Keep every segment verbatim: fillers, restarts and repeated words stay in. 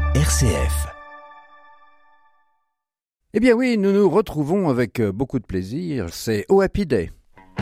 R C F. Eh bien oui, nous nous retrouvons avec beaucoup de plaisir, c'est Oh Happy Day.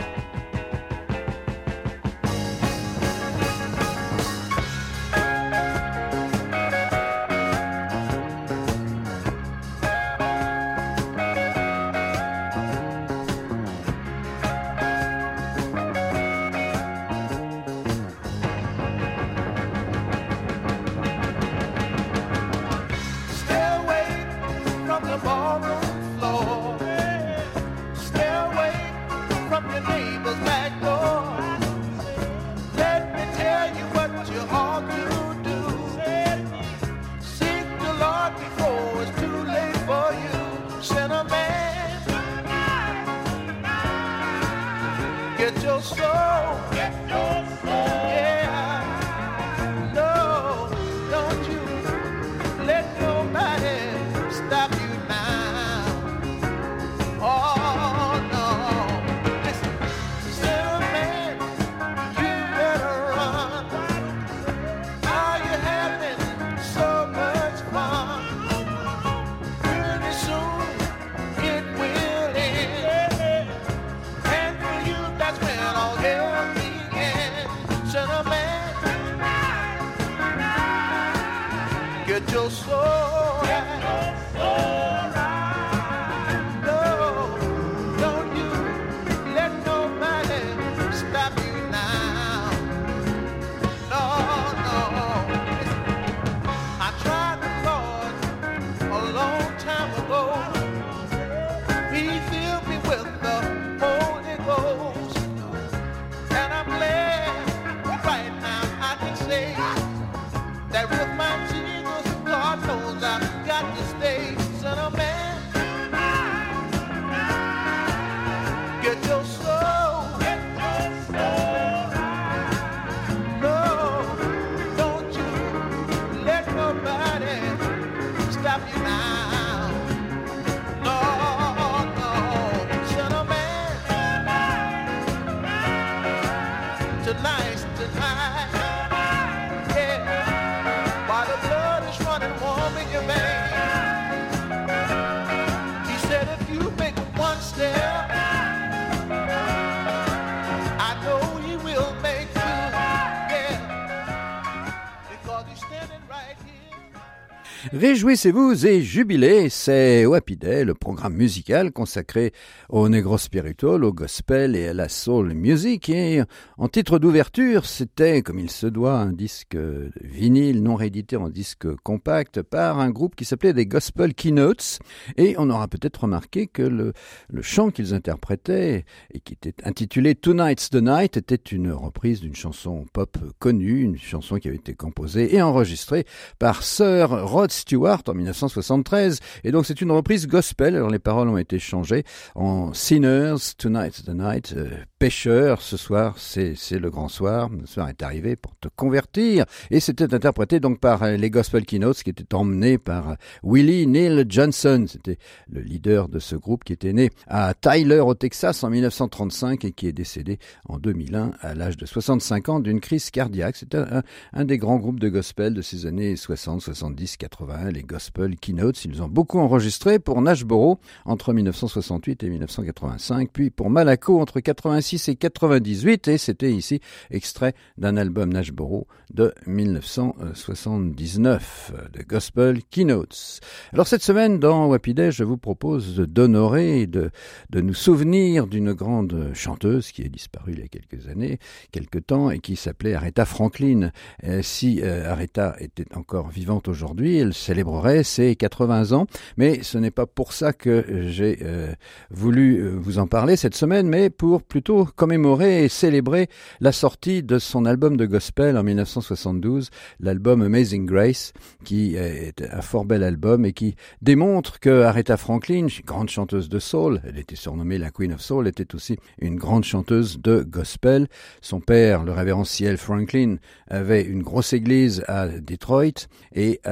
Réjouissez-vous et jubilez, c'est Oh Happy Day, le programme musical consacré au negro spiritual, au gospel et à la soul music. Et en titre d'ouverture, c'était, comme il se doit, un disque vinyle non réédité en disque compact par un groupe qui s'appelait des Gospel Keynotes. Et on aura peut-être remarqué que le, le chant qu'ils interprétaient et qui était intitulé Tonight's the Night était une reprise d'une chanson pop connue, une chanson qui avait été composée et enregistrée par Sir Rod Stewart en dix-neuf cent soixante-treize, et donc c'est une reprise gospel. Alors les paroles ont été changées en Sinners, Tonight's the Night, euh, pécheurs, ce soir c'est, c'est le grand soir, le soir est arrivé pour te convertir, et c'était interprété donc par euh, les Gospel Keynotes qui étaient emmenés par euh, Willie Neal Johnson. C'était le leader de ce groupe qui était né à Tyler au Texas en dix-neuf cent trente-cinq et qui est décédé en deux mille un à l'âge de soixante-cinq ans d'une crise cardiaque. C'était un, un des grands groupes de gospel de ces années soixante, soixante-dix, quatre-vingts, les Gospel Keynotes. Ils ont beaucoup enregistré pour Nashboro entre dix-neuf cent soixante-huit et dix-neuf cent quatre-vingt-cinq, puis pour Malaco entre quatre-vingt-six et quatre-vingt-dix-huit, et c'était ici extrait d'un album Nashboro de dix-neuf cent soixante-dix-neuf, de Gospel Keynotes. Alors cette semaine, dans Oh Happy Day, je vous propose d'honorer, de, de nous souvenir d'une grande chanteuse qui est disparue il y a quelques années, quelques temps, et qui s'appelait Aretha Franklin. Euh, si euh, Aretha était encore vivante aujourd'hui, elle célébrerait ses quatre-vingts ans, mais ce n'est pas pour ça que j'ai euh, voulu vous en parler cette semaine, mais pour plutôt commémorer et célébrer la sortie de son album de gospel en dix-neuf cent soixante-douze, l'album Amazing Grace, qui est un fort bel album et qui démontre que Aretha Franklin, grande chanteuse de soul, elle était surnommée la Queen of Soul, était aussi une grande chanteuse de gospel. Son père, le révérend C L Franklin, avait une grosse église à Detroit et euh, elle a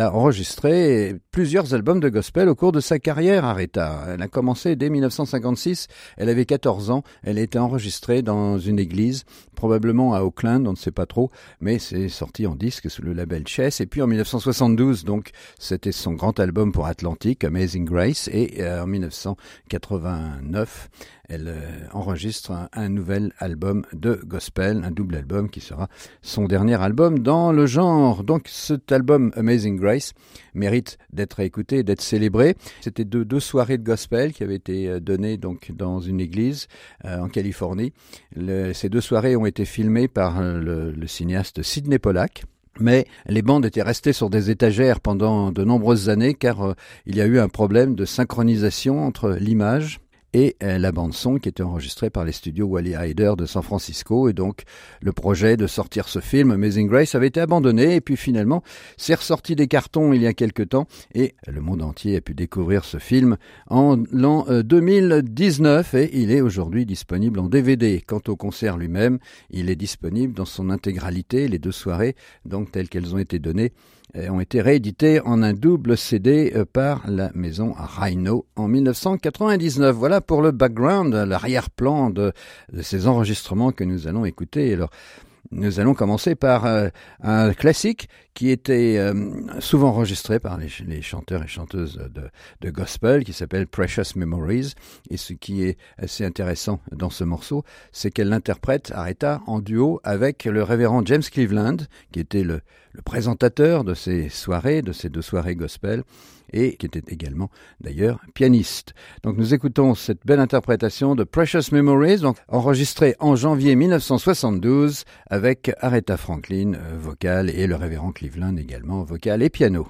a enregistré plusieurs albums de gospel au cours de sa carrière, Aretha. Elle a commencé dès dix-neuf cent cinquante-six, elle avait quatorze ans, elle a été enregistrée dans une église, probablement à Auckland, on ne sait pas trop, mais c'est sorti en disque sous le label Chess. Et puis en dix-neuf cent soixante-douze, donc, c'était son grand album pour Atlantic, Amazing Grace, et euh, en dix-neuf cent quatre-vingt-neuf, elle euh, enregistre un, un nouvel album de gospel, un double album qui sera son dernier album dans le genre. Donc cet album Amazing Grace mérite d'être écouté, d'être célébré. C'était deux, deux soirées de gospel qui avaient été données donc dans une église euh, en Californie. Le, ces deux soirées ont été filmées par le, le cinéaste Sidney Pollack. Mais les bandes étaient restées sur des étagères pendant de nombreuses années car euh, il y a eu un problème de synchronisation entre l'image et euh, la bande-son qui était enregistrée par les studios Wally Heider de San Francisco. Et donc, le projet de sortir ce film, Amazing Grace, avait été abandonné. Et puis finalement, c'est ressorti des cartons il y a quelque temps. Et le monde entier a pu découvrir ce film en l'an euh, deux mille dix-neuf. Et il est aujourd'hui disponible en D V D. Quant au concert lui-même, il est disponible dans son intégralité. Les deux soirées, donc telles qu'elles ont été données, ont été réédités en un double C D par la maison Rhino en dix-neuf cent quatre-vingt-dix-neuf. Voilà pour le background, l'arrière-plan de, de ces enregistrements que nous allons écouter. Alors, nous allons commencer par euh, un classique qui était euh, souvent enregistré par les, les chanteurs et chanteuses de, de gospel, qui s'appelle Precious Memories. Et ce qui est assez intéressant dans ce morceau, c'est qu'elle l'interprète, Aretha, en duo avec le révérend James Cleveland, qui était le, le présentateur de ces soirées, de ces deux soirées gospel, et qui était également d'ailleurs pianiste. Donc nous écoutons cette belle interprétation de Precious Memories, donc enregistrée en janvier dix-neuf cent soixante-douze avec Aretha Franklin, euh, vocale, et le révérend Cleveland également, vocal et piano.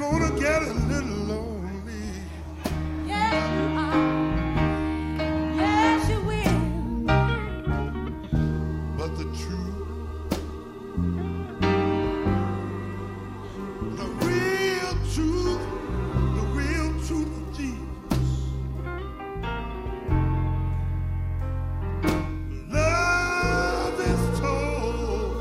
gonna get a little lonely. Yes, you are. Yes, you will. But the truth, the real truth, the real truth of Jesus, love is told.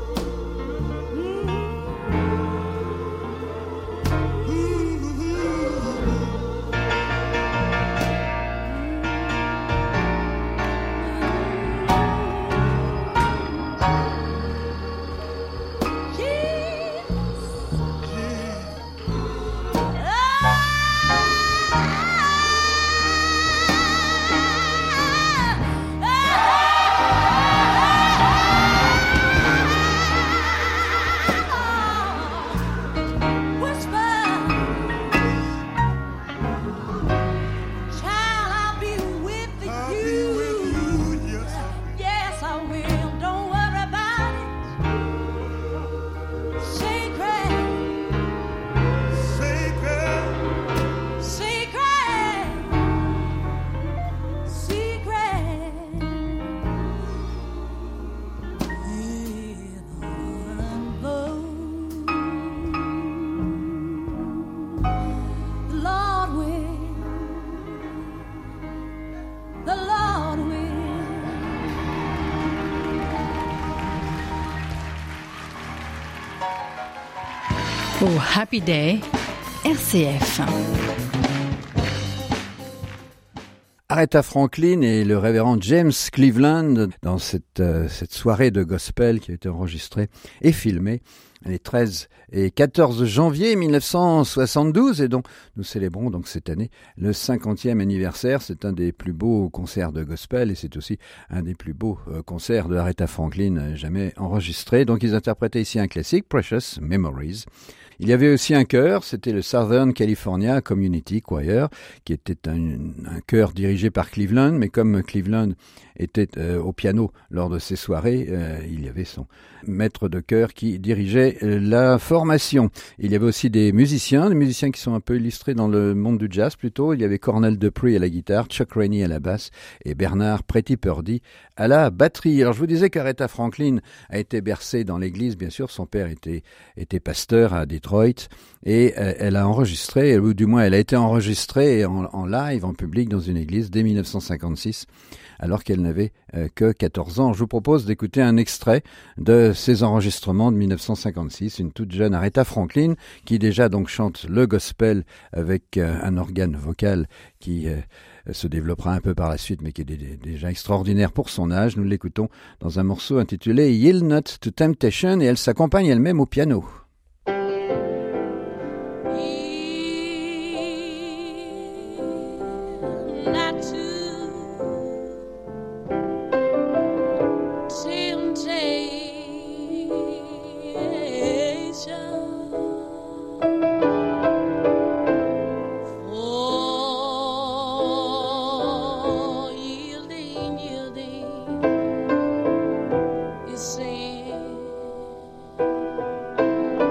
Au Happy Day, R C F. Aretha Franklin et le révérend James Cleveland dans cette, euh, cette soirée de gospel qui a été enregistrée et filmée les treize et quatorze janvier mille neuf cent soixante-douze et dont nous célébrons donc cette année le cinquantième anniversaire. C'est un des plus beaux concerts de gospel et c'est aussi un des plus beaux euh, concerts de Aretha Franklin jamais enregistrés. Donc ils interprétaient ici un classique, Precious Memories. Il y avait aussi un chœur, c'était le Southern California Community Choir, qui était un, un chœur dirigé par Cleveland, mais comme Cleveland était euh, au piano lors de ces soirées, euh, il y avait son maître de chœur qui dirigeait euh, la formation. Il y avait aussi des musiciens, des musiciens qui sont un peu illustrés dans le monde du jazz plutôt. Il y avait Cornell Dupree à la guitare, Chuck Rainey à la basse et Bernard Pretty Purdy à la batterie. Alors je vous disais qu'Aretha Franklin a été bercée dans l'église, bien sûr, son père était, était pasteur à Detroit et euh, elle a enregistré, ou du moins elle a été enregistrée en, en live, en public dans une église dès mille neuf cent cinquante-six alors qu'elle n'avait euh, que quatorze ans. Je vous propose d'écouter un extrait de ces enregistrements de mille neuf cent cinquante-six, une toute jeune Aretha Franklin qui déjà donc chante le gospel avec euh, un organe vocal qui euh, se développera un peu par la suite mais qui est d- d- déjà extraordinaire pour son âge. Nous l'écoutons dans un morceau intitulé Yield Not to Temptation et elle s'accompagne elle-même au piano. Sin.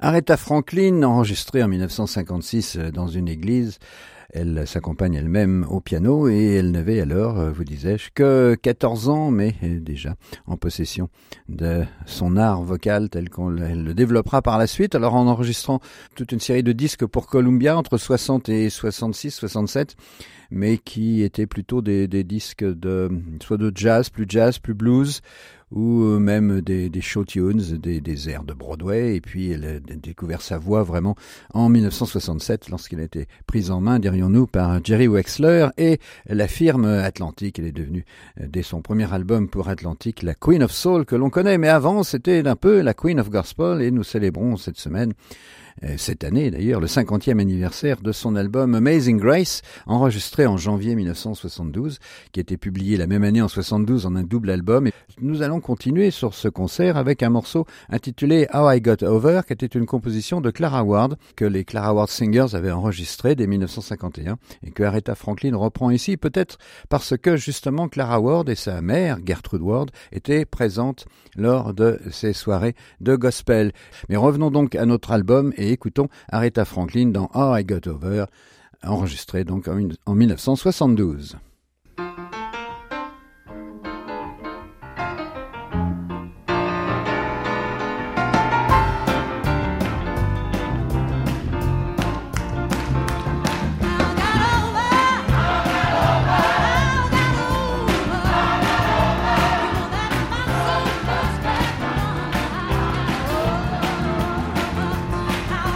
Aretha Franklin, enregistrée en mille neuf cent cinquante-six dans une église. Elle s'accompagne elle-même au piano et elle n'avait alors, vous disais-je, que quatorze ans, mais déjà en possession de son art vocal tel qu'on le développera par la suite. Alors en enregistrant toute une série de disques pour Columbia entre soixante et soixante-six, soixante-sept, mais qui étaient plutôt des, des disques de soit de jazz, plus jazz, plus blues, ou même des, des show tunes, des, des airs de Broadway. Et puis elle a découvert sa voix vraiment en mille neuf cent soixante-sept lorsqu'elle a été prise en main, dirions-nous, par Jerry Wexler et la firme Atlantic. Elle est devenue, dès son premier album pour Atlantic, la Queen of Soul que l'on connaît. Mais avant, c'était un peu la Queen of Gospel et nous célébrons cette semaine, cette année d'ailleurs, le cinquantième anniversaire de son album Amazing Grace, enregistré en janvier mille neuf cent soixante-douze, qui a été publié la même année en soixante-douze en un double album. Et nous allons continuer sur ce concert avec un morceau intitulé How I Got Over, qui était une composition de Clara Ward, que les Clara Ward Singers avaient enregistré dès mille neuf cent cinquante et un, et que Aretha Franklin reprend ici, peut-être parce que justement Clara Ward et sa mère, Gertrude Ward, étaient présentes lors de ces soirées de gospel. Mais revenons donc à notre album et écoutons Aretha Franklin dans How I Got Over, enregistré donc en mille neuf cent soixante-douze.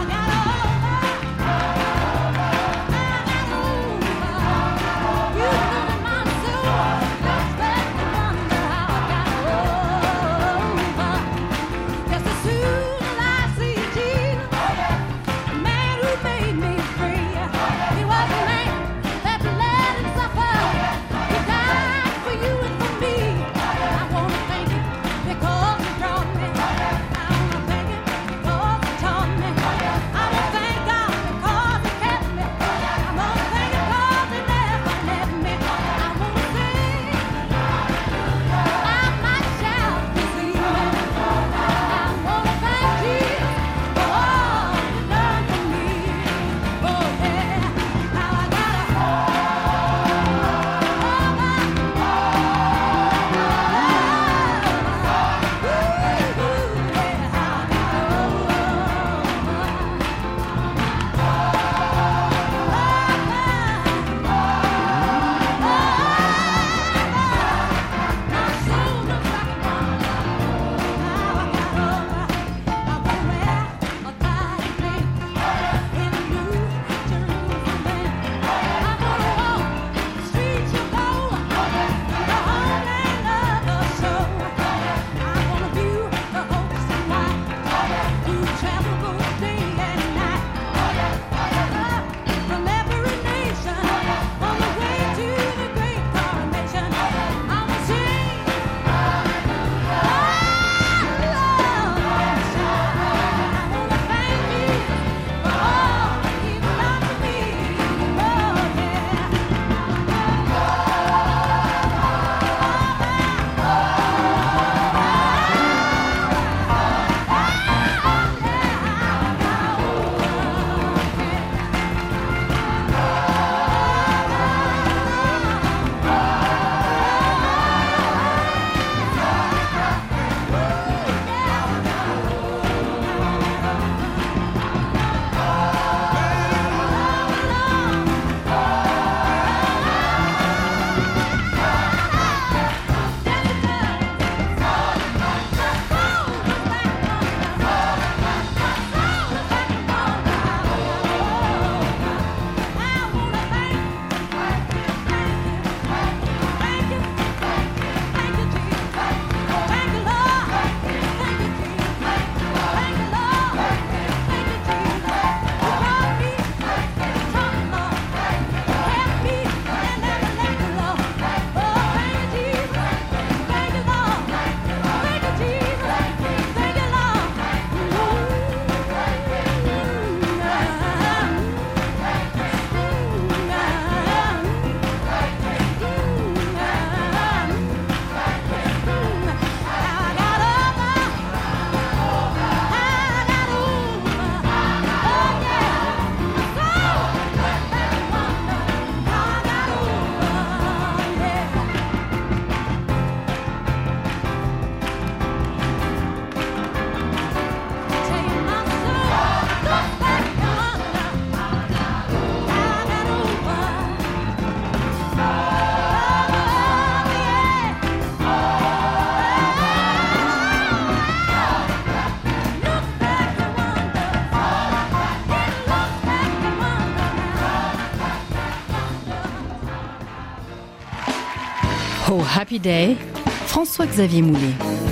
You Oh Happy Day, François-Xavier Moulet.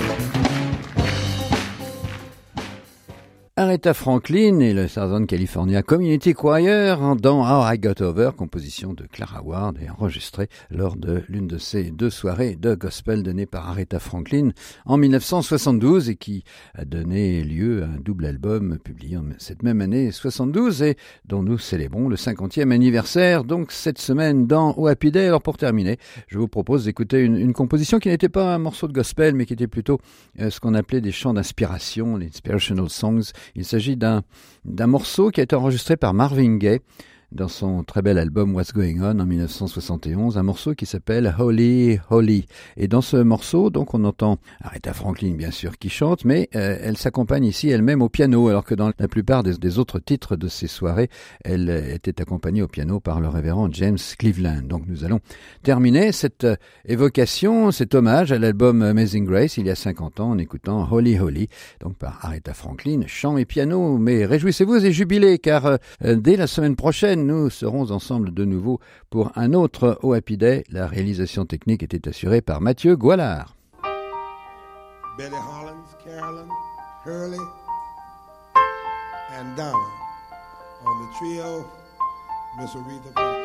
Aretha Franklin et le Southern California Community Choir dans How I Got Over, composition de Clara Ward et enregistrée lors de l'une de ces deux soirées de gospel données par Aretha Franklin en dix-neuf cent soixante-douze et qui a donné lieu à un double album publié en cette même année soixante-douze et dont nous célébrons le cinquantième anniversaire donc cette semaine dans Oh Happy Day. Alors pour terminer, je vous propose d'écouter une, une composition qui n'était pas un morceau de gospel mais qui était plutôt euh, ce qu'on appelait des chants d'inspiration, les inspirational songs. Il s'agit d'un, d'un morceau qui a été enregistré par Marvin Gaye dans son très bel album What's Going On en dix-neuf cent soixante et onze, un morceau qui s'appelle Holy, Holy. Et dans ce morceau, donc, on entend Aretha Franklin, bien sûr, qui chante, mais euh, elle s'accompagne ici elle-même au piano, alors que dans la plupart des, des autres titres de ces soirées, elle était accompagnée au piano par le révérend James Cleveland. Donc, nous allons terminer cette euh, évocation, cet hommage à l'album Amazing Grace, il y a cinquante ans, en écoutant Holy, Holy, donc par Aretha Franklin, chant et piano. Mais réjouissez-vous et jubilez, car euh, dès la semaine prochaine, nous serons ensemble de nouveau pour un autre Oh Happy Day. La réalisation technique était assurée par Mathieu Goualard. Betty Hollins, Carolyn, Hurley, and Donna on the trio, Miss Aretha Franklin.